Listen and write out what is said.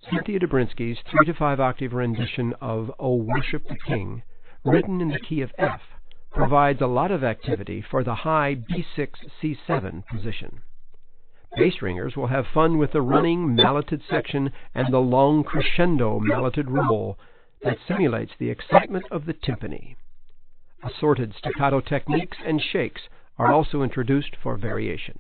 Cynthia Dobrinsky's 3 to 5 octave rendition of "O Worship the King," written in the key of F, provides a lot of activity for the high B6-C7 position. Bass ringers will have fun with the running malleted section and the long crescendo malleted roll that simulates the excitement of the timpani. Assorted staccato techniques and shakes are also introduced for variation.